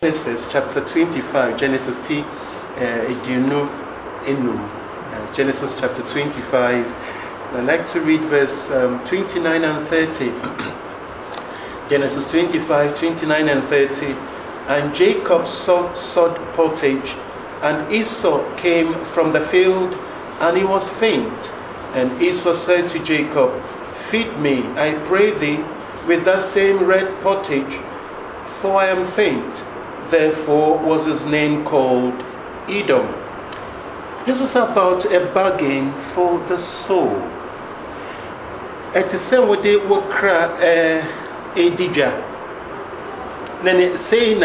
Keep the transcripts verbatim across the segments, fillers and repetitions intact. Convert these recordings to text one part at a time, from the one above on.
Genesis chapter twenty-five, Genesis T. Edunu Enum. Genesis chapter twenty-five. I'd like to read verse um, twenty-nine and thirty. Genesis twenty-five, twenty-nine and thirty. And Jacob sought, sought pottage, and Esau came from the field, and he was faint. And Esau said to Jacob, Feed me, I pray thee, with that same red pottage, for I am faint. Therefore was his name called Edom. This is about a bargain for the soul. It is said what they will cry a dija. Then saying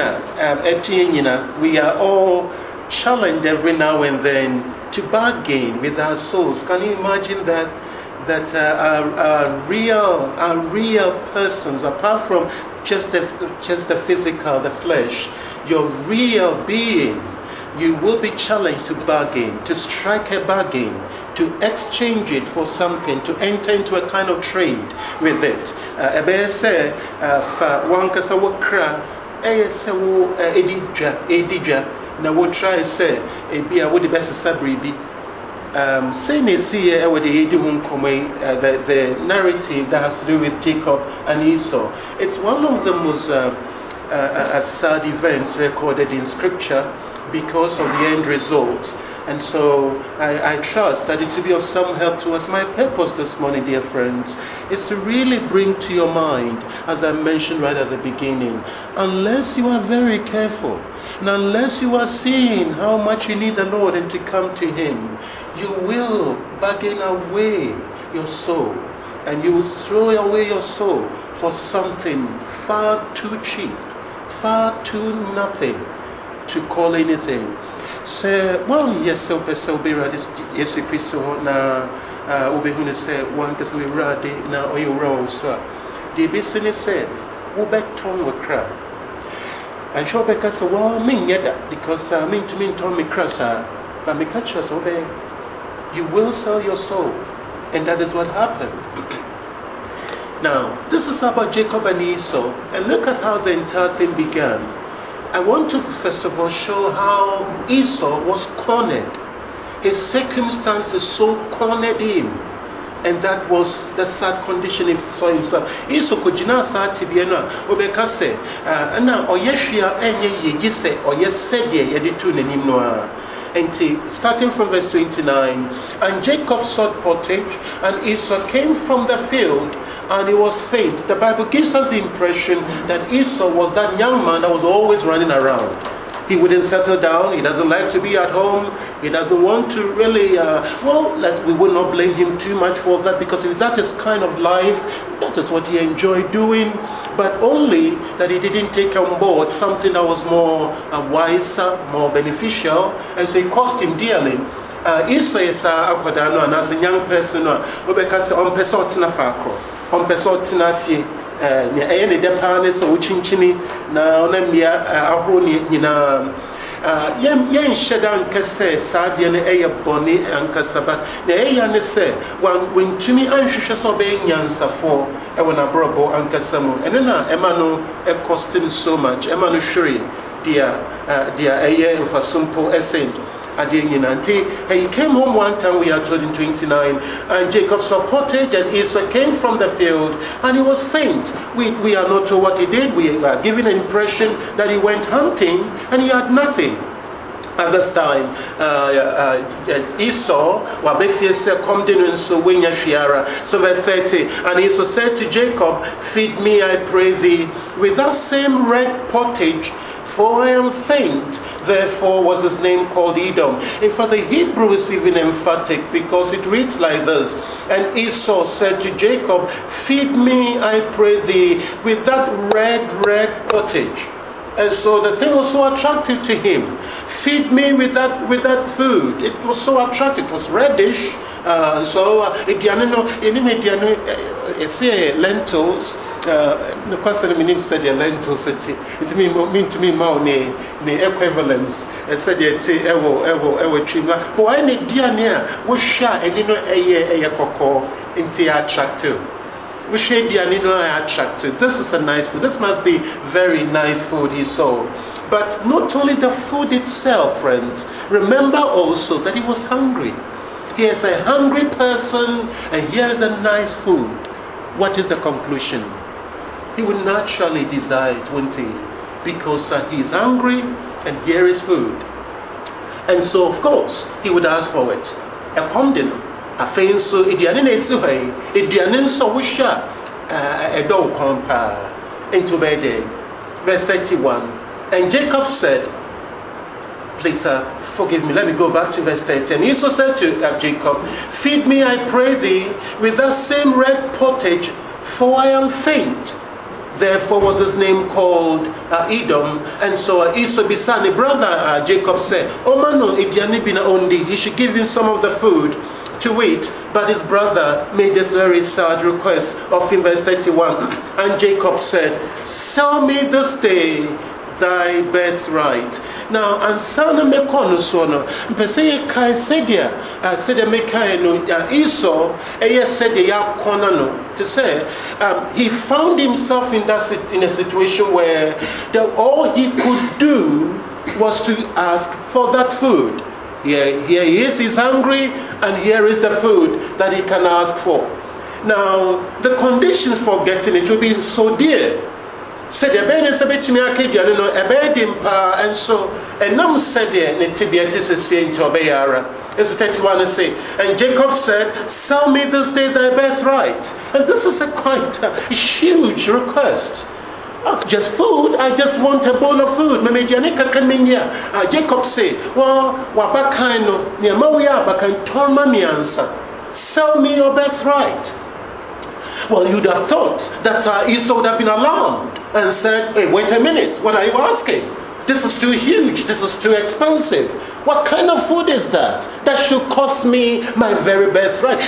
that we are all challenged every now and then to bargain with our souls. Can you imagine that? That uh, our, our real, our real persons, apart from just the, just the physical, the flesh, your real being, you will be challenged to bargain, to strike a bargain, to exchange it for something, to enter into a kind of trade with it. Ebe se fa wankasa wakra, eye se wo edija, edija, na wo try se ebi a wo the best sabri bi. Um, saying see uh, the, the narrative that has to do with Jacob and Esau. It's one of the most uh, uh, uh, sad events recorded in Scripture because of the end result. And so I, I trust that it will be of some help to us. My purpose this morning, dear friends, is to really bring to your mind, as I mentioned right at the beginning, unless you are very careful, and unless you are seeing how much you need the Lord and to come to Him, you will bargain away your soul, and you will throw away your soul for something far too cheap, far too nothing to call anything. Say, well, yes, so so be ready. Yes, Christo na ubehune say one case we ready na oyo roll so. The business say, ubek ton we cry. And show because well, me yet because I mean to mean ton me crasa, but me catch us obey. You will sell your soul, and that is what happened. Now, this is about Jacob and Esau, and look at how the entire thing began. I want to first of all show how Esau was cornered. His circumstances so cornered him, and that was the sad condition he saw himself. Esau could not say to be no obekase na oyehwia enye yegise oyesede yedetu nanim no. And starting from verse twenty-nine, and Jacob sought pottage, and Esau came from the field, and he was faint. The Bible gives us the impression that Esau was that young man that was always running around. He wouldn't settle down. He doesn't like to be at home. He doesn't want to really, uh, well, let, we would not blame him too much for that, because if that is kind of life, that is what he enjoyed doing. But only that he didn't take on board something that was more uh, wiser, more beneficial, and so it cost him dearly. Uh, Esau is a and as a young person, because on person na fakro, on person na fie. Ne ayene depane so chinchini na onamia ahro ni nyina yem yen shedan kase saade ne eye boni ankasaba na eya ne se wan wintumi anhwehwe so be nyansafo e wona brobo ankasamu ene na ema no e costing so much ema no hwere dia dia eye mfasumpo essence. He came home one time, we are told in twenty-nine, and Jacob saw pottage, and Esau came from the field, and he was faint. We, we are not told what he did. We are given an impression that he went hunting, and he had nothing. At this time, uh, uh, Esau, so verse thirty, and Esau said to Jacob, Feed me, I pray thee, with that same red pottage, for I am faint. Therefore was his name called Edom. In fact, the Hebrew is even emphatic, because it reads like this. And Esau said to Jacob, Feed me, I pray thee, with that red, red pottage. And so the thing was so attractive to him. Feed me with that with that food. It was so attractive. It was reddish. Uh, so if you know, if you lentils, the question means that the lentils. It mean to me more ne ne equivalence. It said it's ewo ewo ewo tree. But why ne dia near? We share and you know a a a cocoa into attractive. we should be attracted. This is a nice food. This must be very nice food he saw. But not only the food itself, friends. Remember also that he was hungry. He is a hungry person, and here is a nice food. What is the conclusion? He would naturally desire it, wouldn't he? Because uh, he is hungry, and here is food. And so, of course, he would ask for it. A condom. A fain so idianin esuhai, idianin so wisha a dog compa into bed. Verse thirty-one. And Jacob said, please, uh, forgive me, let me go back to verse thirty. And Esau said to uh, Jacob, feed me, I pray thee, with that same red pottage, for I am faint. Therefore was his name called uh, Edom. And so uh, Esau beside the brother uh, Jacob said, oh man, no, bina only, he should give him some of the food to eat. But his brother made this very sad request of him, verse thirty-one. And Jacob said, sell me this day thy birthright. Now, and sana me kono so no. Mpese kai sedia, sedia me kai no Esau, eye sedia ya kona no. To say, um, he found himself in that in a situation where the, all he could do was to ask for that food. Here, here he is, he's hungry, and here is the food that he can ask for. Now, the conditions for getting it will be so dear. Said the Ben is a bit to me, a bed in pa, and so, and none said the Tibia is a saint to Bayara. It's thirty-one and say, and Jacob said, sell me this day thy birthright. And this is a quite a huge request. Oh, just food, I just want a bowl of food. Uh, Jacob said, well, Wabakaino, near Mawia, Bakan Torma me answer. Sell me your birthright. Well, you'd have thought that uh, Esau would have been alarmed and said, hey, wait a minute, what are you asking? This is too huge, this is too expensive. What kind of food is that? That should cost me my very best right.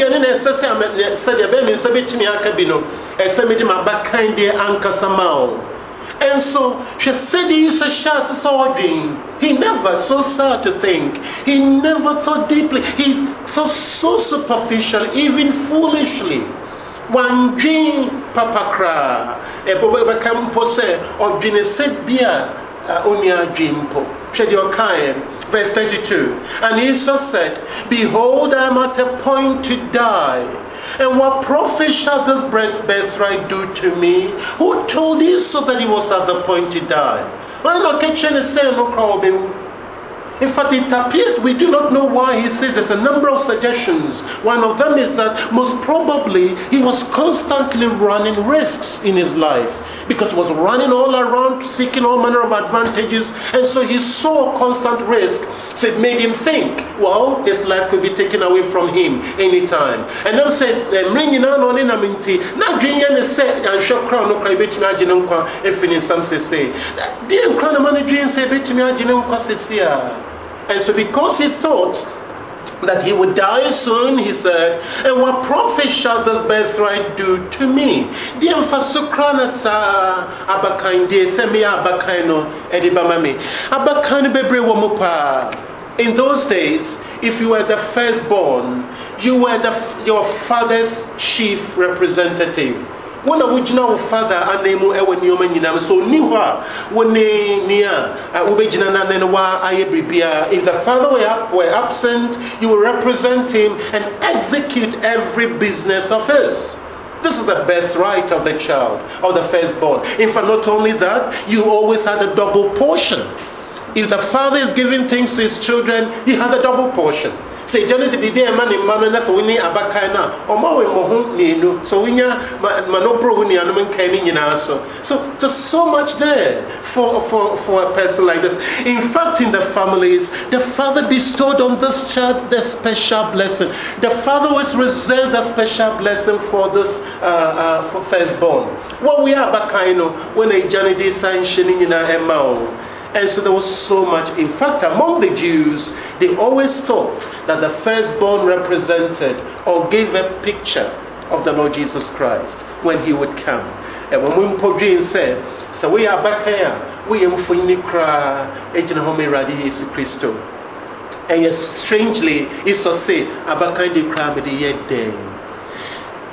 And so she said he is a shas ordering. He never so sad to think. He never thought deeply. He thought so superficial, even foolishly. One dream papakra. Ebo become pose or dream said beer. Only a dream po. Verse thirty-two. And Esau said, behold, I am at a point to die. And what profit shall this birthright do to me? Who told Esau that he was at the point to die? In fact, it appears we do not know why he says there's a number of suggestions. One of them is that most probably he was constantly running risks in his life because he was running all around seeking all manner of advantages, and so he saw constant risk. So it made him think, well, his life could be taken away from him anytime. And then said, "Ringing on on in a minty, not drinking and say, and show crown no cry bet me ajinunqua if in some say, didn't crown the money dream say bet me ajinunqua say." And so because he thought that he would die soon, he said, and what profit shall this birthright do to me? The emphasokrana sa abakande semi abakaino edibamami. Abakane bebre womupa. In those days, if you were the firstborn, you were the, your father's chief representative. When a original father and name ewe nioma nyinam so niwa wone nia ubejina na nenwa ayebribia. If the father were, were absent, you will represent him and execute every business of his. This is the birthright of the child, of the firstborn. In fact, not only that, you always had a double portion. If the father is giving things to his children, he had a double portion. Say, Johnny, the day man in man, that's when we are back now. Or more, Mohun, so we are Manopro, we are not canning in our so. So there's so much there for, for, for a person like this. In fact, in the families, the father bestowed on this child the special blessing. The father was reserved a special blessing for this uh, uh, for firstborn. What we are back when a Johnny did sign shining in our Emma. And so there was so much. In fact, among the Jews, they always thought that the firstborn represented or gave a picture of the Lord Jesus Christ when he would come. And when we put and said, so we are back here, we are for Nikra, Ejina Home Radi Jesus Christo. And yes, strangely, Esau said, Abakandi Kramidi yet day.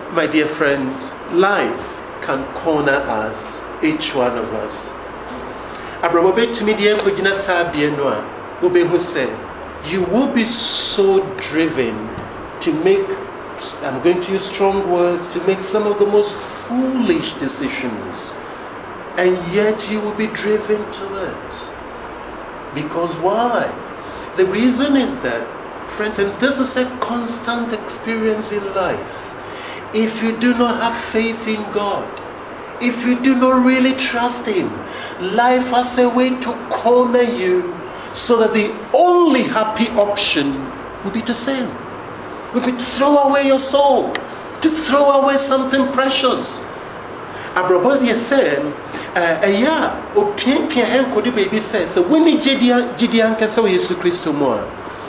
my dear friends, life can corner us, each one of us. Abrabobe to me the enkojina sabie no a obehu say you will be so driven to make, I'm going to use strong words, to make some of the most foolish decisions, and yet you will be driven to it. Because why? The reason is that, friends, and this is a constant experience in life, if you do not have faith in God, if you do not really trust Him, life has a way to corner you so that the only happy option will be to sin, will be to throw away your soul, to throw away something precious. Abrabos said, "A ya, o pien pien hen kodi baby says, so when ni jidia jidia nkasa o Yesu Kristo mo a,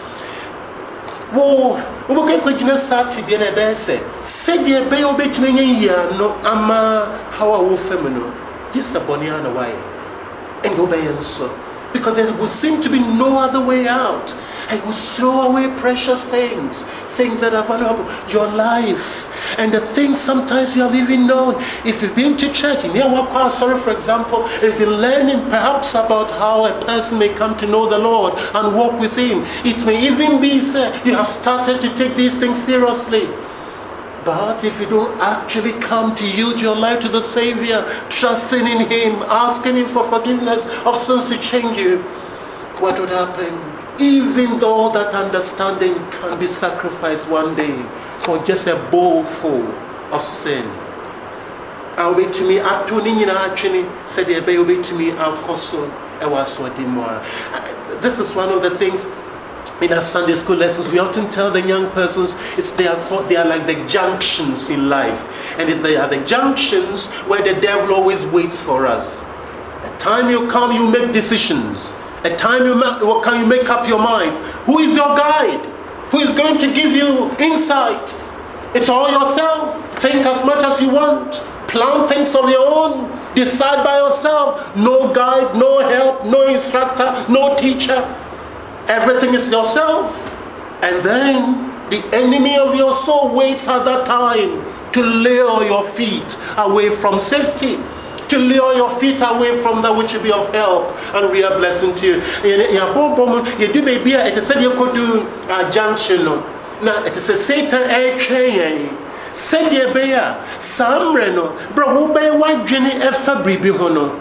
wo wo ke kwagina sati bi na be say, se de be obetumi nya yia no ama how a wo fam no, disaboni ana why, and obey so. Because there would seem to be no other way out. I would throw away precious things, things that are valuable, your life, and the things sometimes you have even known. If you've been to church, in your work, sorry, for example, if you're learning perhaps about how a person may come to know the Lord and walk with Him, it may even be said you have started to take these things seriously. But if you don't actually come to yield your life to the Savior, trusting in Him, asking Him for forgiveness of sins to change you, what would happen? Even though that understanding can be sacrificed one day for just a bowl full of sin. I'll be to me, actually, said the obey to me, I'll also, I was what more. This is one of the things. In our Sunday school lessons, we often tell the young persons it's they are, they are like the junctions in life. And if they are the junctions where the devil always waits for us. A time you come, you make decisions. A time you make, can you make up your mind? Who is your guide? Who is going to give you insight? It's all yourself. Think as much as you want. Plan things of your own. Decide by yourself. No guide, no help, no instructor, no teacher. Everything is yourself. And then the enemy of your soul waits at that time to lure your feet away from safety, to lure your feet away from that which will be of help and real blessing to you. You do maybe it said you could do a junction. Now it is a Satan air train. Said ye bear, Samreno, bro, be white jenny ever bribe hono.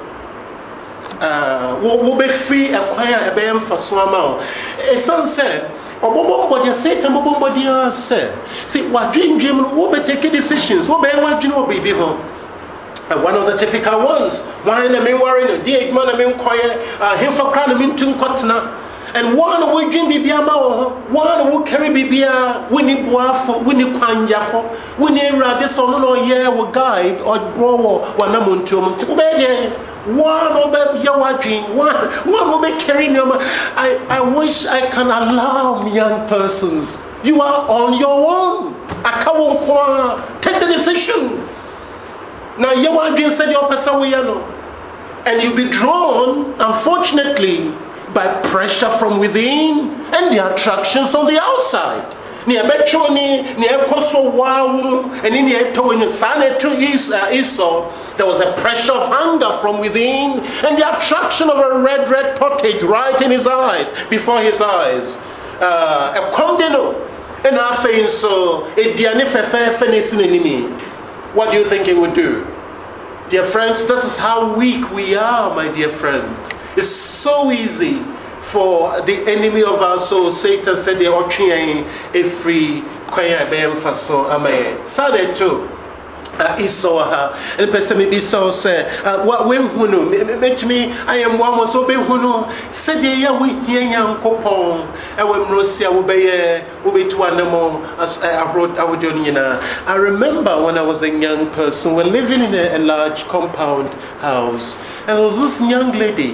Uh, will be free acquire a bam for swammer. A son said, or Bobo, Satan, Bobo, said, see what dream dream will be taking decisions, will be what you know, baby home. Uh, one of the typical ones, one in the main warrior, the eight man, I mean, quiet, uh, him for crown, I mean, two cotton. And one will dream Bibia, one will carry Bibia, Winnie Boafo, Winnie Quanjafo, Winnie Radis, or no, yeah, will guide or grow one amount to him. One will be your dream, one, one will be carrying them. I, I wish I can allow young persons. You are on your own. I can't take the decision. Now, your dream said your person, and you'll be drawn, unfortunately, by pressure from within and the attractions on the outside. Ni abecho ni ni ekoso wawu and ni eto in sane to Esau. There was a pressure of hunger from within and the attraction of a red red pottage right in his eyes, before his eyes. A condeno and after so a diane fefe fenesinenimi. What do you think it would do? Dear friends, this is how weak we are, my dear friends. It's so easy for the enemy of our soul, Satan said, they are trying a free kwaya bem faso amaye. Sade too. Esau ha. And person maybe so say, what we hunu, make me, I am one was obe hunu. Said ye ya we here young coupon. And when Rosia will be will be to animal as I wrote our Jonina. I remember when I was a young person, we're living in a, a large compound house. And there was this young lady.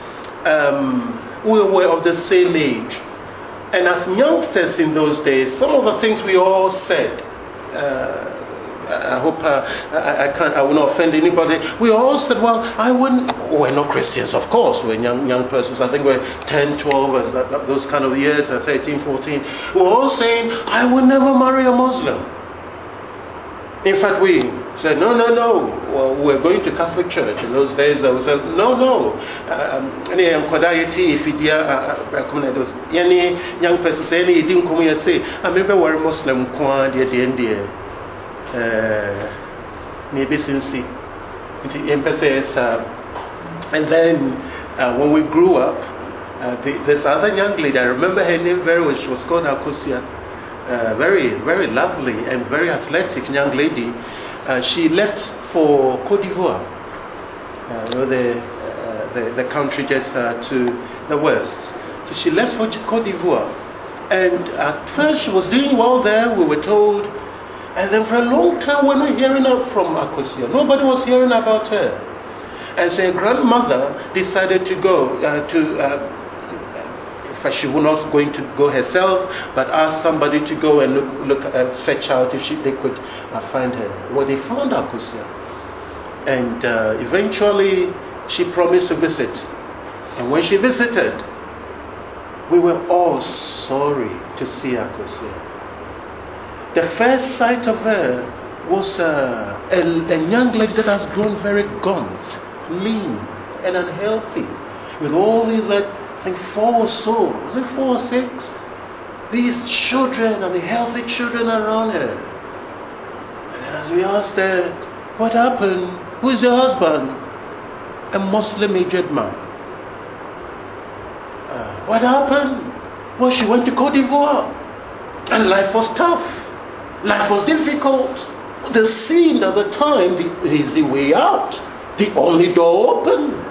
Um, we were of the same age, and as youngsters in those days, some of the things we all said, uh, I hope uh, I, I can't, I will not offend anybody. We all said, well, I wouldn't, we're not Christians, of course, we're young young persons. I think we're ten, twelve, and that, that, those kind of years, uh, thirteen, fourteen. We're all saying, I would never marry a Muslim. In fact, we said, no, no, no, well, we're going to Catholic Church. In those days, I was said, no, no. Any if it any young person say, any didn't come here say, I remember we're Muslim, Kwan, the end there. Maybe since the emphasis. And then uh, when we grew up, uh, the, this other young lady, I remember her name very well, she was called Akosia. Uh, very, very lovely and very athletic young lady. Uh, she left for Côte d'Ivoire, uh, you know, the, uh, the the country just uh, to the west. So she left for Côte d'Ivoire, and at first she was doing well there. We were told, and then for a long time we're not hearing out from Akosia. Nobody was hearing about her, and so her grandmother decided to go uh, to. Uh, She was not going to go herself, but asked somebody to go and look, look uh, search out if she, they could uh, find her. Well, they found Akosia, and uh, eventually she promised to visit. And when she visited, we were all sorry to see Akosia. The first sight of her was uh, a, a young lady that has grown very gaunt, lean, and unhealthy, with all these like. I think four or so, was it four or six? These children and the healthy children around her. And as we asked her, what happened? Who is your husband? A Muslim aged man. Uh, what happened? Well, she went to Côte d'Ivoire. And life was tough. Life was difficult. The scene at the time is the way out. The only door open.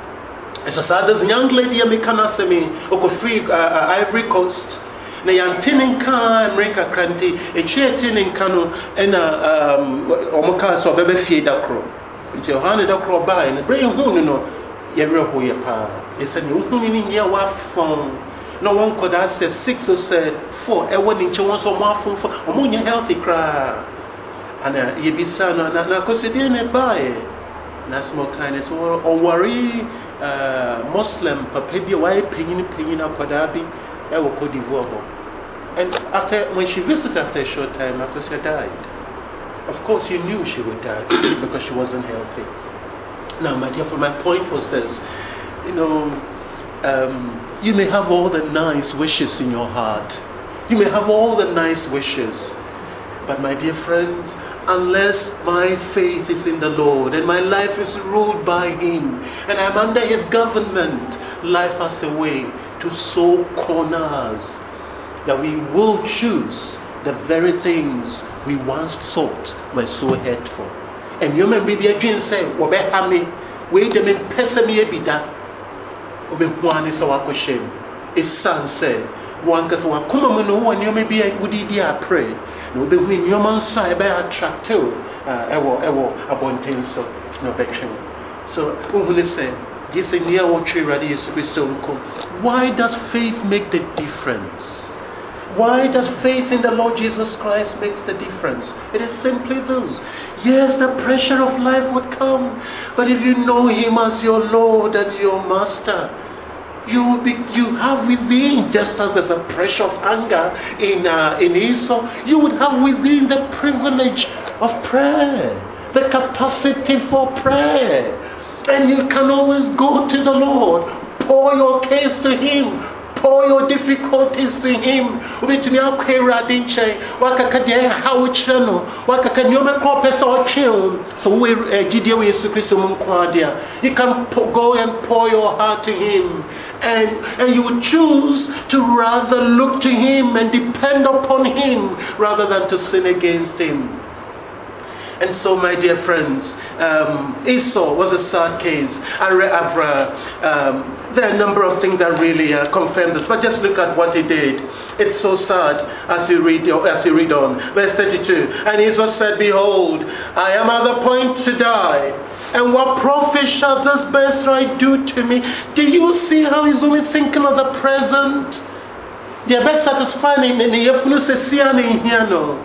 As I said, this young lady in Mekanasemi, oko free uh, Ivory Coast. Na yantinin ka America kranti, e chie tinin kanu ena um omoka so bebe fie dakro. Nti ohane dakro ba na bre hu no yewre ho ye pa. E said ni hu ni ni wa fon. No one could ask six or say four e woni nche won so mo afon fo omo nya healthy kra. Ana ye bisa na na ko se die ne bae. Na small kindness or worry uh, Muslim papabi why penyin penyin akwadabi e wo Côte d'Ivoire. And after when she visited after a short time, Akosia died. Of course you knew she would die because she wasn't healthy. Now my dear friend, my point was this, you know, um, you may have all the nice wishes in your heart. You may have all the nice wishes. But my dear friends, unless my faith is in the Lord and my life is ruled by Him and I'm under His government, life has a way to sow corners that we will choose the very things we once thought were so hurtful. And you remember the dream say, "Wabehami, wait a minute, pesami ebida, obehuani sawakoshem." His son said, "One case wa kuma muno one you may be a woody dear pray." No, the win your man say by attractive, ewo ewo abontin so no betrayal. So, when say, "This is near what tree ready is Christo." Why does faith make the difference? Why does faith in the Lord Jesus Christ make the difference? It is simply this. Yes, the pressure of life would come, but if you know Him as your Lord and your Master, you will be, you have within, just as there's a pressure of anger in uh, in Esau, you would have within the privilege of prayer, the capacity for prayer, and you can always go to the Lord, pour your case to Him. Pour your difficulties to Him. Ubitumi akwera dinche wakakade hawchano wakakanyome kwa pesa ochil. So we jidie we Yesu Kristo munkwadia. You can go and pour your heart to Him, and and you would choose to rather look to Him and depend upon Him rather than to sin against Him. And so, my dear friends, um, Esau was a sad case. I re- I've, uh, um, there are a number of things that really uh, confirm this, but just look at what he did. It's so sad as you read as you read on. Verse thirty-two. And Esau said, "Behold, I am at the point to die. And what profit shall this birthright do to me?" Do you see how he's only thinking of the present? The best satisfying in the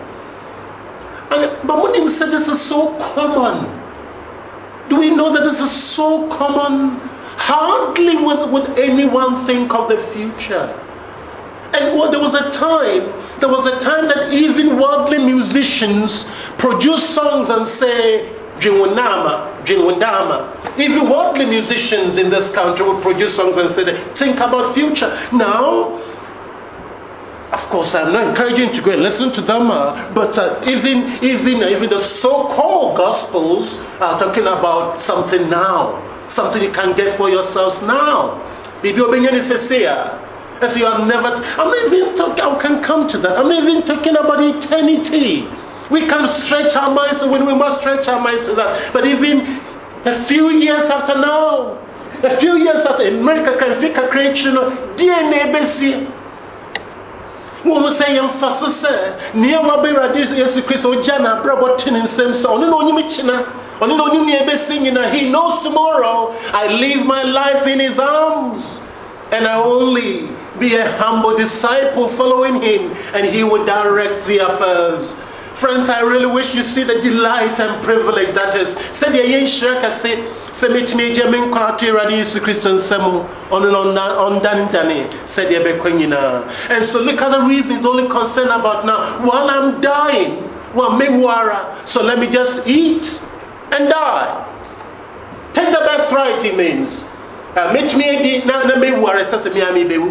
And, but when he said this is so common, do we know that this is so common? Hardly would, would anyone think of the future. And well, there was a time, there was a time that even worldly musicians produce songs and say, Jinwandama, Jinwandama. Even worldly musicians in this country will produce songs and say, think about future. Now, of course, I'm not encouraging you to go and listen to them, uh, but uh, even, even, uh, even the so-called gospels are talking about something now, something you can get for yourselves now. Maybe you're being sincere. As you are never, I'm not even talking, I can come to that. I'm not even talking about eternity. We can stretch our minds when we must stretch our minds to that. But even a few years after now, a few years after, America can think a creation of D N A base. When we say emphasis, near Wabera, Jesus Christ, or Jana, Brabotin, and Samson, only no Michina, only no New singing, he knows tomorrow I leave my life in his arms. And I only be a humble disciple following him, and he will direct the affairs. Friends, I really wish you see the delight and privilege that is. Said the Yen Shreka say, Semit Major Min Kwati Radis Christian Semo on on Dan Dani, said the Bequinina. And so look at the reason he's only concerned about now. While I'm dying, well, Mewara, so let me just eat and die. Take the birthright, he means. Meet me na na me worry sasa mi ami bewu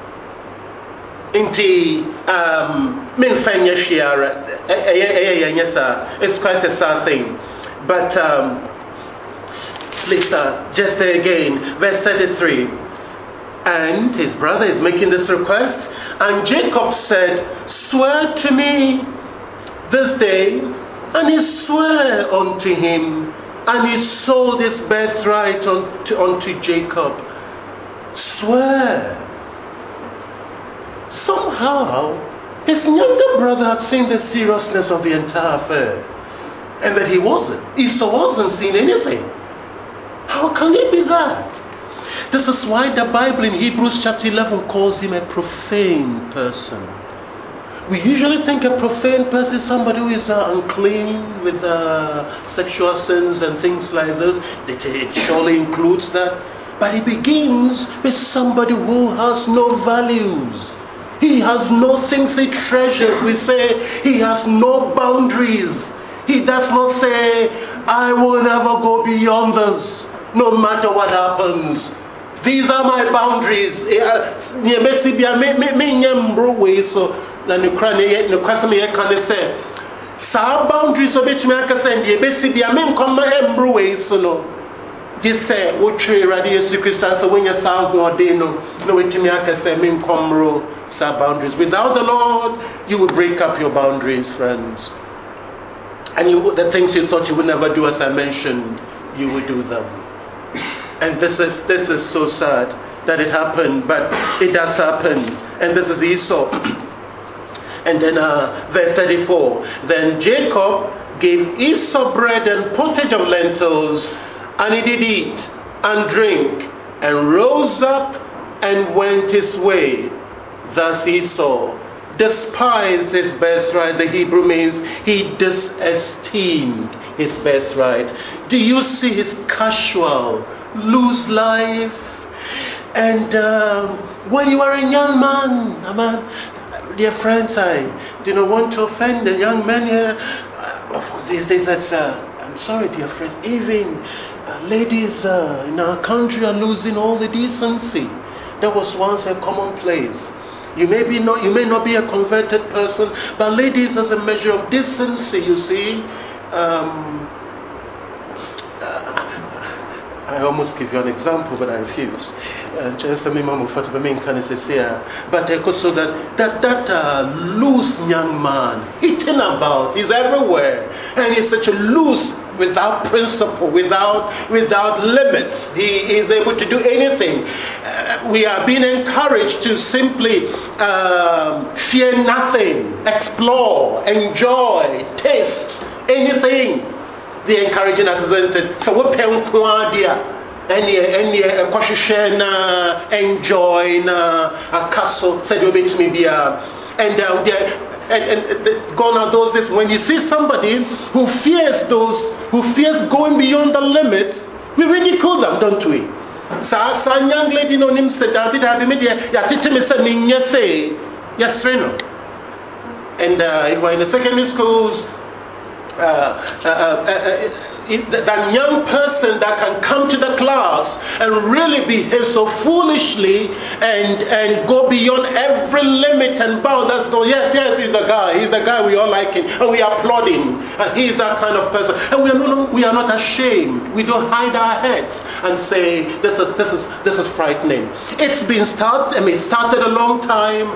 inti um min fanya shiara it's quite a sad thing, but um Lisa, just again, verse thirty-three, and his brother is making this request, and Jacob said, swear to me this day, and he swore unto him. And he sold his birthright unto, unto Jacob. Swear. Somehow, his younger brother had seen the seriousness of the entire affair. And that he wasn't. Esau wasn't seeing anything. How can it be that? This is why the Bible in Hebrews chapter eleven calls him a profane person. We usually think a profane person is somebody who is uh, unclean with uh, sexual sins and things like this. It, it surely includes that. But it begins with somebody who has no values. He has no things he treasures. We say he has no boundaries. He does not say, I will never go beyond this, no matter what happens. These are my boundaries. Na nukra ne nukra some ye kan say sa boundaries obetumi aka say de besi bia me nkoma embro we so no je say wo twe rade Yesu Christ so wenya sa go ode no no wetumi aka say me nkomro sa boundaries. Without the Lord, you will break up your boundaries, friends, and you the things you thought you would never do, as I mentioned, you will do them. And this is this is so sad that it happened, but it does happen. And this is Esau. And then uh, verse thirty-four, then Jacob gave Esau bread and pottage of lentils, and he did eat and drink, and rose up and went his way. Thus Esau despised his birthright. The Hebrew means he disesteemed his birthright. Do you see his casual, loose life? And uh, when you are a young man, a man, dear friends, I do not want to offend the young men here. Uh, these days, that's, uh, I'm sorry, dear friends, even uh, ladies uh, in our country are losing all the decency. That was once a commonplace. You may be not, you may not be a converted person, but ladies, as a measure of decency, you see. Um, uh, I almost give you an example, but I refuse. Just a minimum of the main kind of but so that that that uh, loose young man, hitting about, he's everywhere, and he's such a loose, without principle, without without limits. He is able to do anything. Uh, we are being encouraged to simply uh, fear nothing, explore, enjoy, taste anything. The encouraging us is so what pen quadia any any a question na enjoy na a castle said you bet me be and uh, and and, and gone are those days when you see somebody who fears those who fears going beyond the limits, we ridicule them, don't we? Sa sa young lady no nim said David David me dia ya tete me say me say yes no. And uh, if we're in the secondary schools, uh, uh, uh, uh, it, that young person that can come to the class and really behave so foolishly and and go beyond every limit and bound. That's go, yes, yes, he's the guy. He's the guy. We all like him and we applaud him. And he's that kind of person. And we are not we are not ashamed. We don't hide our heads and say this is this is this is frightening. It's been started. I mean, it started a long time.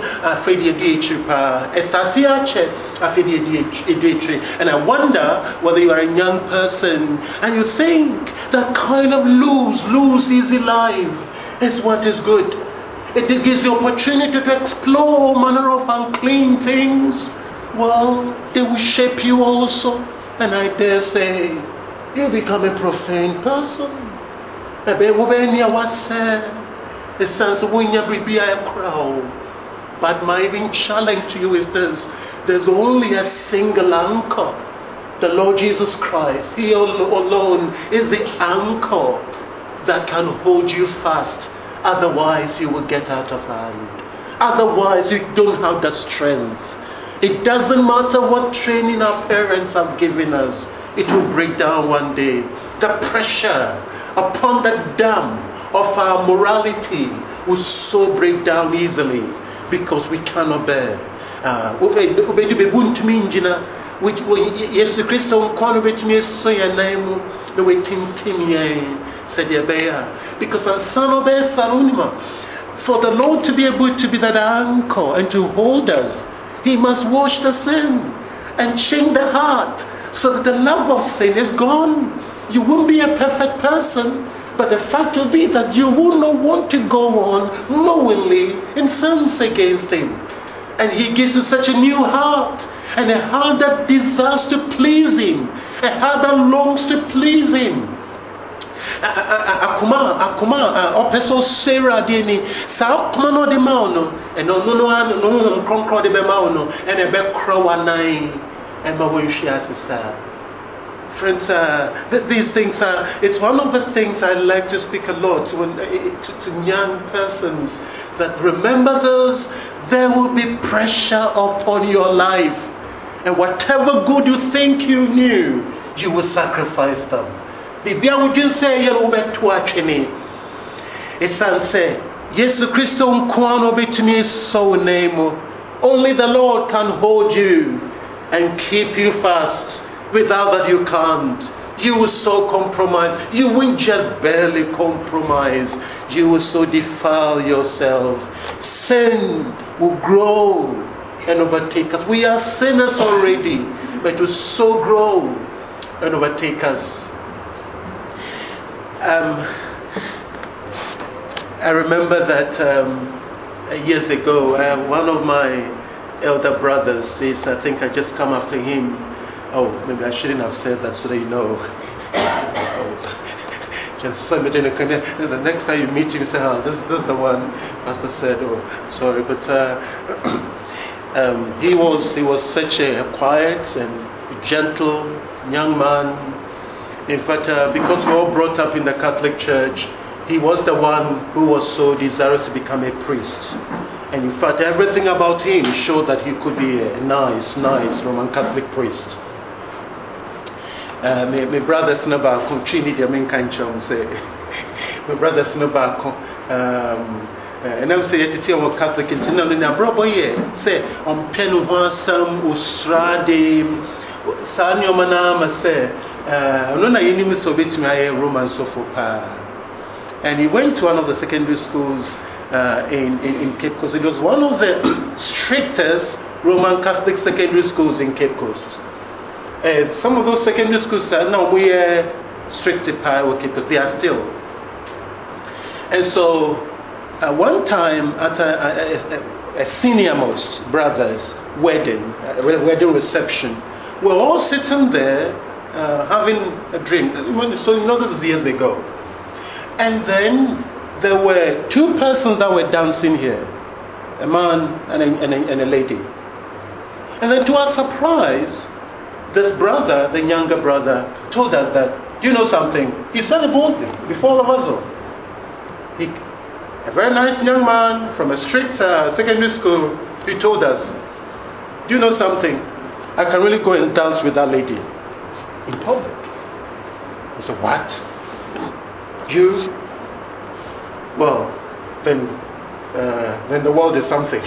And I wonder whether you are a young person and you think that kind of loose, loose, easy life is what is good. It gives you opportunity to explore all manner of unclean things. Well, they will shape you also. And I dare say, you become a profane person. But my even challenge to you is this: there's only a single anchor. The Lord Jesus Christ. He alone is the anchor that can hold you fast. Otherwise, you will get out of hand. Otherwise, you don't have the strength. It doesn't matter what training our parents have given us. It will break down one day. The pressure upon the dam of our morality will so break down easily because we cannot bear. Uh, which yes Christo kwano betumi so ya nan mu na wetintim yen said ya bear because the son of a sanonima for the Lord to be able to be that anchor and to hold us, he must wash the sin and change the heart so that the love of sin is gone. You won't be a perfect person, but the fact will be that you will not want to go on knowingly in sins against him. And he gives you such a new heart, and a heart that desires to please him, a heart that longs to please him. Akuma, akuma, opeso Sarah deni. Sa akuma no de mauno, and no no no no no konkro de be mauno, and a be krowa nai, and ma wo shi asisa. Friends, uh, th- these things are, it's one of the things I like to speak a lot to, uh, to, to young persons, that remember those, there will be pressure upon your life. And whatever good you think you knew, you will sacrifice them. Bibia would you say, you will bet to watch me. It's say, Yesu Christo nkwano betumi so name. Only the Lord can hold you and keep you fast. Without that you can't. You will so compromise. You won't just barely compromise. You will so defile yourself. Sin will grow and overtake us. We are sinners already, but it will so grow and overtake us. Um, I remember that um, years ago, uh, one of my elder brothers is, I think I just come after him. Oh, maybe I shouldn't have said that so that you know. Just somebody, the next time you meet him, you say, oh, this, this is the one Pastor said, oh, sorry. But uh, um, he was he was such a quiet and gentle young man. In fact, uh, because we all brought up in the Catholic Church, he was the one who was so desirous to become a priest. And in fact, everything about him showed that he could be a nice, nice Roman Catholic priest. Uh, my, my brother Snabako, Trini the main country, say, my brother Snabako, um, and I say, at the time of Catholic, and no, no, brother, yeah, say, on Penuhasam, Ustrade, Sanyo Manama, say, uh, no, I didn't so bit my Roman so for pa. And he went to one of the secondary schools uh, in, in, in Cape Coast. It was one of the strictest Roman Catholic secondary schools in Cape Coast. Uh, some of those secondary schools said, no, we are strictly power because they are still. And so, uh, one time at a, a, a senior most brother's wedding, uh, wedding reception, we're all sitting there uh, having a drink. So, you know, this is years ago. And then there were two persons that were dancing here, a man and a, and a, and a lady. And then to our surprise, this brother, the younger brother, told us that, do you know something? He said it boldly before all of us all. He, a very nice young man from a strict uh, secondary school, he told us, do you know something? I can really go and dance with that lady in public. I said, what? You? Well, then, uh, then the world is something.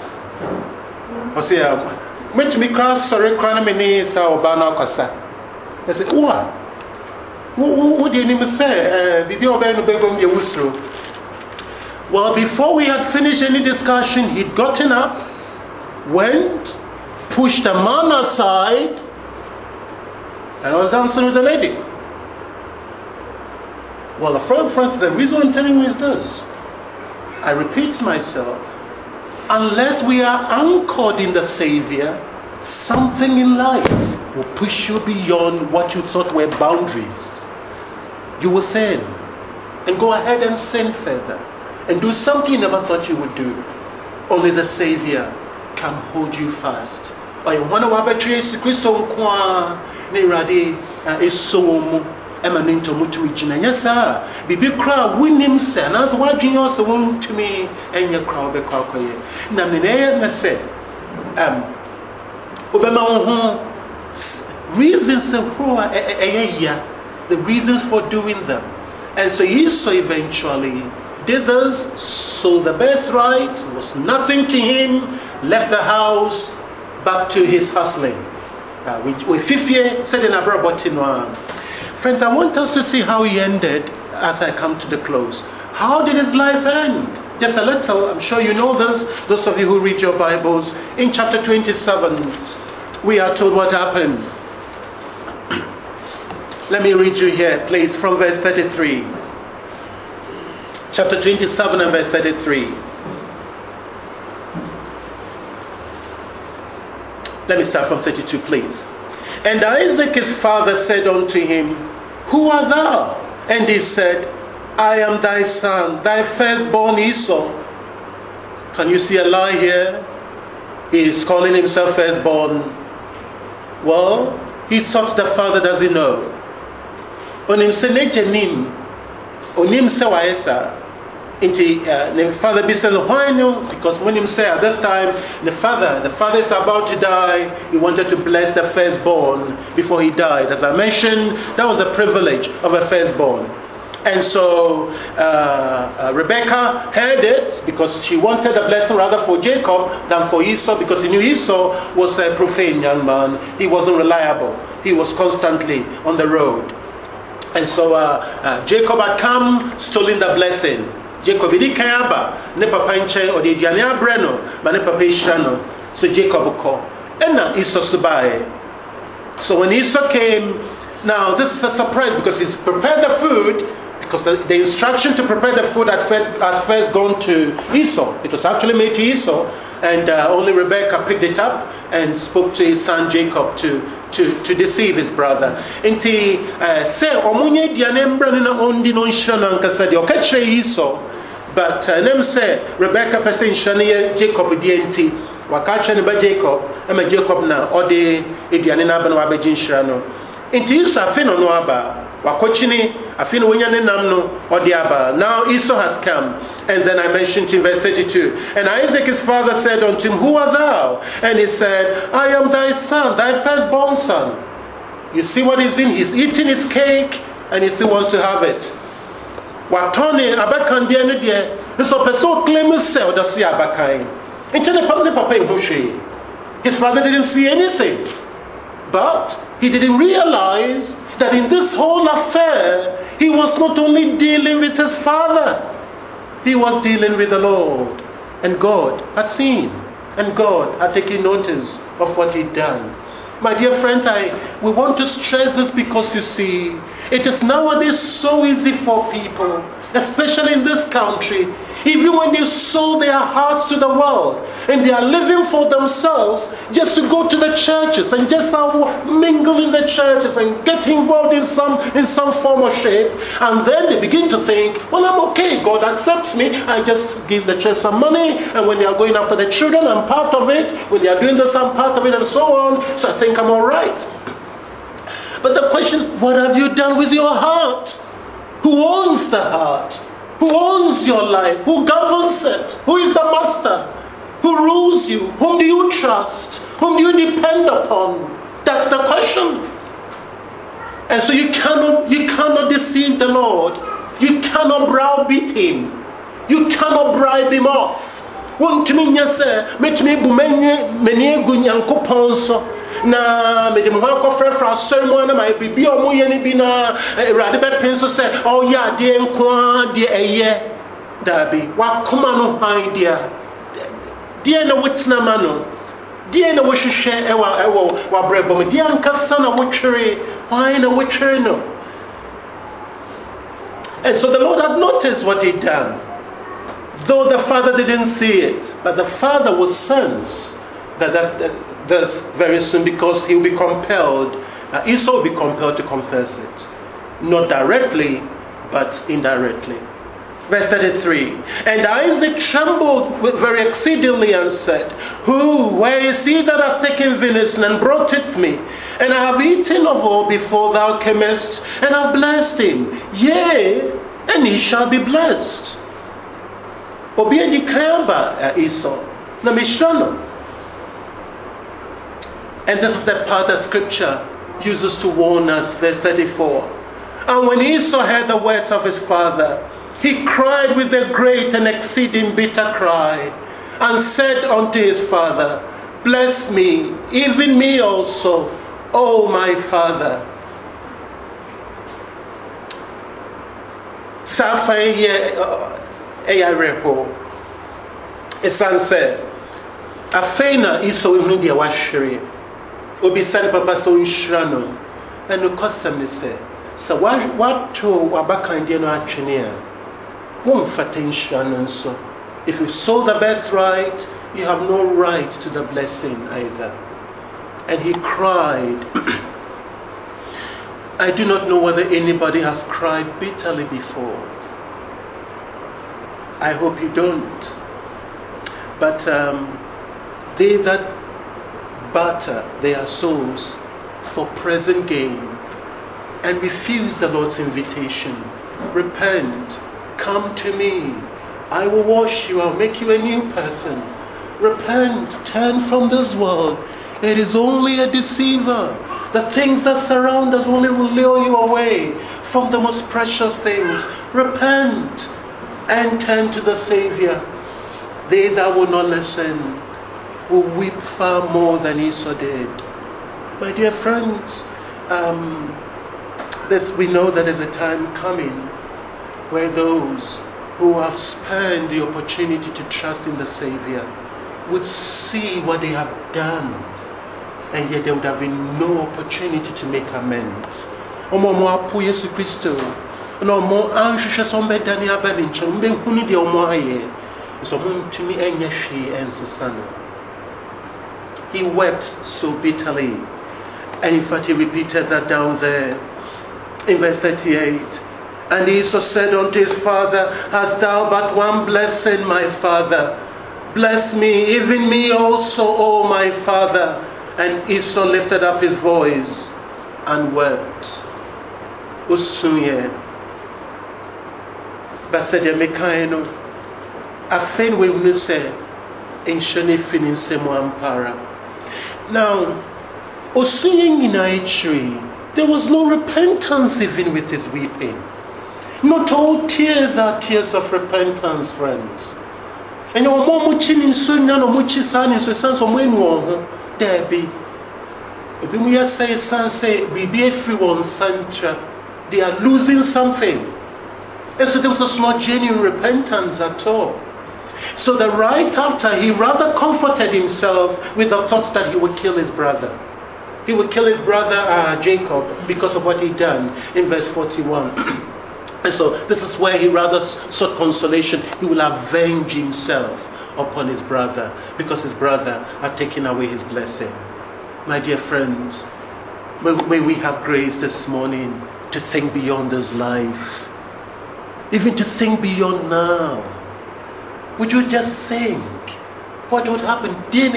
I say, "Make me cross. Sorry, crown me ni sa obana kasa." I said, "What? What do you even say? Bibi obana begom ye wusro." Well, before we had finished any discussion, he'd gotten up, went, pushed a man aside, and I was dancing with the lady. Well, friends, the reason I'm telling you is this. I repeat myself. Unless we are anchored in the Savior, something in life will push you beyond what you thought were boundaries. You will sin and go ahead and sin further and do something you never thought you would do. Only the Savior can hold you fast. I want to have a trace Christo Kwa Nerade is so emanent to Mutumijina. Yes, sir. Bibi crowd win him, sir. And as what you also want to me and your crowd be quakoye. Namine, na say, um, Obama, reasons for a year, the reasons for doing them. And so Esau eventually did this, sold the birthright, was nothing to him, left the house, back to his hustling. Uh, we fifty said in Abrabotinoa. Friends, I want us to see how he ended as I come to the close. How did his life end? Just a little, I'm sure you know this, those of you who read your Bibles. In chapter twenty-seven, we are told what happened. Let me read you here, please, from verse thirty-three. Chapter twenty-seven and verse thirty-three. Let me start from thirty-two, please. And Isaac his father said unto him, Who art thou? And he said, I am thy son, thy firstborn Esau. Can you see a lie here? He is calling himself firstborn. Well, he thought the father doesn't know. Onim se nejenim, onim se waesa. Into uh, the father be saying, why no? Because when him say at this time, the father, the father is about to die. He wanted to bless the firstborn before he died. As I mentioned, that was a privilege of a firstborn. And so uh, uh, Rebecca heard it because she wanted a blessing rather for Jacob than for Esau, because he knew Esau was a profane young man. He wasn't reliable. He was constantly on the road. And so uh, uh, Jacob had come, stolen the blessing. Jacob did kayaba ne papa nchen or the diane abreno ma ne papa ishano. So Jacob called. And now Esau subai. So when Esau came, now this is a surprise because he's prepared the food, because the, the instruction to prepare the food had first, had first gone to Esau. It was actually made to Esau, and uh, only Rebecca picked it up and spoke to his son Jacob to to, to deceive his brother. Inti say omunye diane abreno na ondi no ishano nkasa de okachre Esau. But uh, them say Rebecca person shani Jacob di enti wakacha ne ba Jacob ama Jacob na ode ediane na bana wa ba jinshira no enti Esau afi no no aba wakochini afi no wonya ne nam no ode aba. Now Esau has come, and then I mentioned in verse thirty-two, and Isaac his father said unto him, Who art thou? And he said, I am thy son, thy firstborn son. You see what he's in? He's eating his cake and he still wants to have it. Watone abakan dia no dia so person claim himself does see abakan into the public papa in. His father didn't see anything, but he didn't realize that in this whole affair he was not only dealing with his father, he was dealing with the Lord, and God had seen, and God had taken notice of what he'd done. My dear friends, I we want to stress this because you see, it is nowadays so easy for people, especially in this country, even when they sold their hearts to the world and they are living for themselves, just to go to the churches and just uh, mingle in the churches and get involved in some in some form or shape, and then they begin to think, well, I'm okay, God accepts me, I just give the church some money, and when they are going after the children, I'm part of it, when they are doing this, I'm part of it, and so on, so I think I'm all right. But the question is, what have you done with your heart? Who owns the heart? who owns your life, who governs it, who is the master, who rules you. Whom do you trust? Whom do you depend upon? That's the question. And so you cannot, you cannot deceive the Lord. You cannot browbeat him. You cannot bribe him off. Won't me say, met me bumenye many gunyanko ponso. Na me de mo ko fra fra sermon na my bibi o mo ye ni bi na rade be penso say oh ya de nko de eye dabi wa koma no han dia de na witna ma no de na wo hwehwe e wa e wo wa brebo me de ankasa na wo twere why na wo twere no. And so the Lord had noticed what he'd done, though the father didn't see it, but the father would sense that that, that this very soon, because he will be compelled, uh, Esau will be compelled to confess it. Not directly, but indirectly. Verse thirty-three. And Isaac trembled very exceedingly and said, Who, where is he that hath taken venison and brought it me? And I have eaten of all before thou camest, and have blessed him. Yea, and he shall be blessed. Obiedi kamba Esau. Na mishano. And this is the part that scripture uses to warn us. Verse thirty-four. And when Esau heard the words of his father, he cried with a great and exceeding bitter cry, and said unto his father, Bless me, even me also, O my father. Safa eya repo. Esan said, Afena Esau inu dia washiri. Obi sani papa so inshrano. Enu kosam se. So what what to wabakan dia no atwene. If you sow the birthright, you have no right to the blessing either. And he cried. I do not know whether anybody has cried bitterly before. I hope you don't. But um, they that barter their souls for present gain and refuse the Lord's invitation, repent. Come to me. I will wash you. I'll make you a new person. Repent. Turn from this world. It is only a deceiver. The things that surround us only will lure you away from the most precious things. Repent and turn to the Savior. They that will not listen will weep far more than Esau did. My dear friends, um, this, we know that there's a time coming where those who have spurned the opportunity to trust in the Savior would see what they have done, and yet there would have been no opportunity to make amends. Omo mo apo Yesu Kristo, no mo anhwehwe so mbedani abani nche mbe hunu de omo aye, so huntumi enye hwe ensesano. He wept so bitterly, and in fact he repeated that down there in verse thirty-eight. And Esau said unto his father, Hast thou but one blessing, my father? Bless me, even me also, O my father. And Esau lifted up his voice and wept. Usunye. But said Yamekaino, Afen we will say, in Shani Finin Semo Ampara. Now, Usunye in Aichri, there was no repentance even with his weeping. Not all tears are tears of repentance, friends. And your mom in Sunya no muchi san in sense of when one there be. If we say san say we be everyone santra, they are losing something. And so there was not genuine repentance at all. So that right after he rather comforted himself with the thought that he would kill his brother. He would kill his brother uh, Jacob because of what he'd done in verse forty-one. And so this is where he rather sought consolation. He will avenge himself upon his brother because his brother had taken away his blessing. My dear friends, may, may we have grace this morning to think beyond this life. Even to think beyond now. Would you just think what would happen?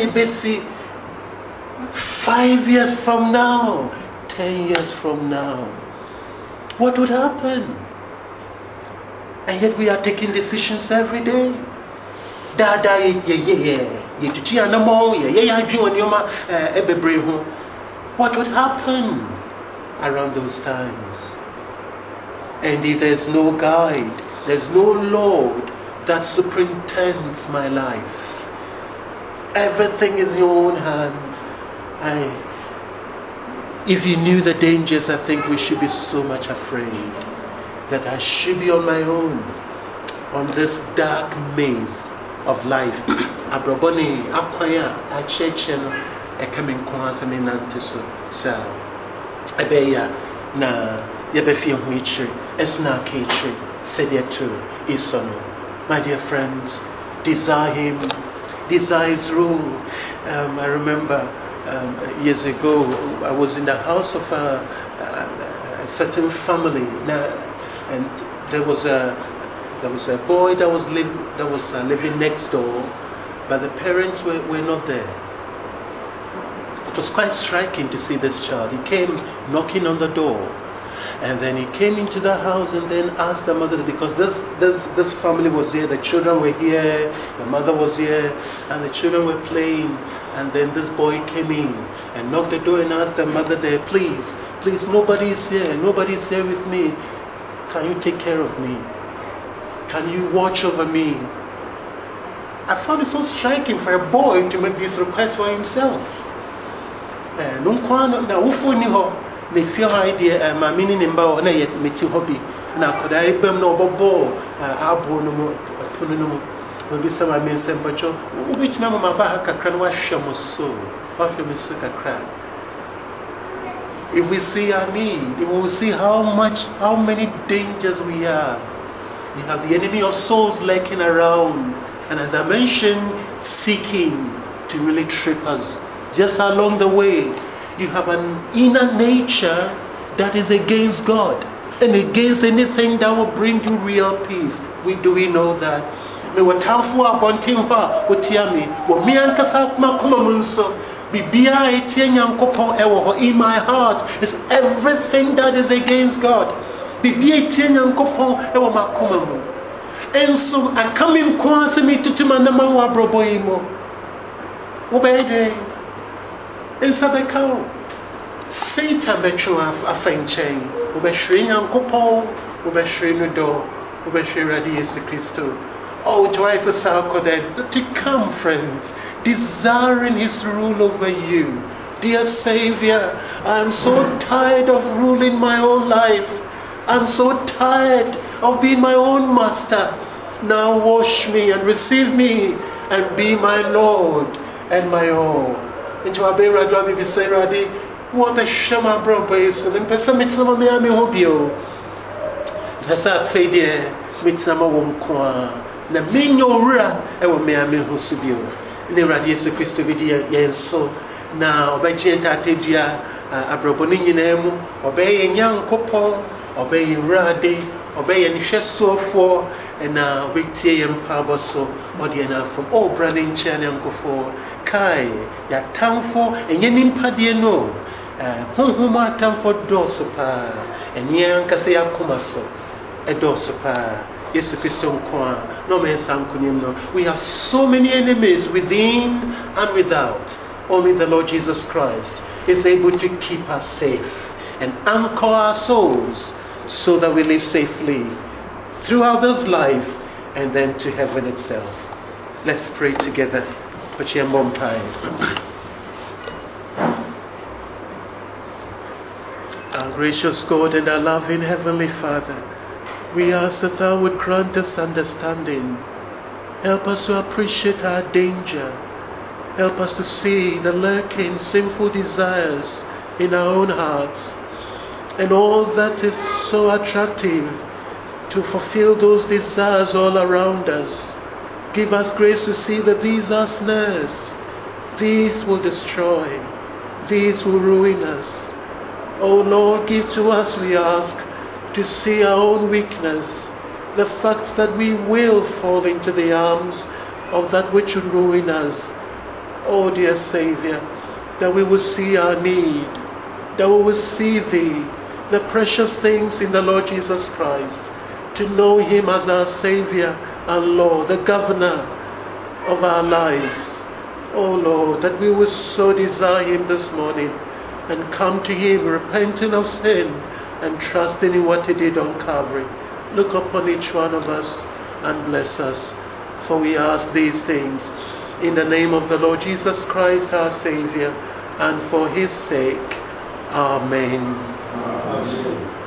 Five years from now, ten years from now. What would happen? And yet we are taking decisions every day. Da da ye ye ye ye tuti anamo ye ye adwi onioma ebebre ho. What would happen around those times? And if there's no guide, there's no Lord that superintends my life, everything is in your own hands. I, if you knew the dangers, I think we should be so much afraid that I should be on my own on this dark maze of life. Abroboni akwaya achecheno ekamin kwansane nantiso sa ebeya na yebefi ho ichire esna ka ichire sediato isono. My dear friends, desire him, desire his rule. um, I remember um, years ago I was in the house of a, a, a certain family now, and there was a There was a boy that was live, that was uh, living next door, but the parents were, were not there. It was quite striking to see this child. He came knocking on the door, and then he came into the house and then asked the mother, because this this this family was here, the children were here, the mother was here, and the children were playing. And then this boy came in and knocked the door and asked the mother there, please, please, nobody is here, nobody is here with me. Can you take care of me? Can you watch over me? I found it so striking for a boy to make this request for himself. No one na ufo ni ho me feel idea ma mini nimba o na yet meti hobby na koda ibem na obobo abo no mo pono no mo obi sama me sempacho ubit na mama ba kakra na wahwe mo so wahwe me so kakra. If we see our need, if we will see how much, how many dangers we have. You have the enemy of souls lurking around, and as I mentioned, seeking to really trip us. Just along the way, you have an inner nature that is against God and against anything that will bring you real peace. We do we know that? Me watafu abontimpa utiami wo miankasa makoma munso bibia etie nyankopon ewo ho in my heart is everything that is against God. Bibia etie nyankopon ewo makoma mu. Enso akame nkwase mi tutuma na manwa abroboyimo. Wo bede ensa bekao Satan betro afenchen wo be hwere nyankopon wo be hwere no do wo be hwere radi Yesu Kristo. Oh, twice a circle that to come, friends, desiring his rule over you. Dear Savior, I am so tired of ruling my own life. I'm so tired of being my own master. Now wash me and receive me and be my Lord and my all. Into a bear radwa be say radi, what a shama bro person, and pesa mitsama me ame hobio. Pesa fede mitsama won kwa. Na minyo ura ewo me ame hosubio ne radi Yesu Kristo bidi yenso na obeje ntatedua abroboni nyina mu obeye nyankopon obeye rade obeye nhwesoofo na obetie yempa so ode na from o brother nche na nkofo kai ya tamfo enye nimpade no honhom atamfo doso pa enye ankase yakoma so edoso pa. We have so many enemies within and without. Only the Lord Jesus Christ is able to keep us safe and anchor our souls so that we live safely throughout this life and then to heaven itself. Let's pray together. Put your mom time. Our gracious God and our loving Heavenly Father, we ask that thou would grant us understanding. Help us to appreciate our danger. Help us to see the lurking sinful desires in our own hearts and all that is so attractive to fulfill those desires all around us. Give us grace to see that these are snares. These will destroy. These will ruin us. Oh Lord, give to us, we ask, to see our own weakness, the fact that we will fall into the arms of that which would ruin us. Oh dear Savior, that we will see our need, that we will see Thee, the precious things in the Lord Jesus Christ, to know Him as our Savior and Lord, the governor of our lives. Oh Lord, that we will so desire Him this morning and come to Him repenting of sin and trusting in what He did on Calvary. Look upon each one of us and bless us, for we ask these things in the name of the Lord Jesus Christ, our Savior, and for His sake. Amen. Amen.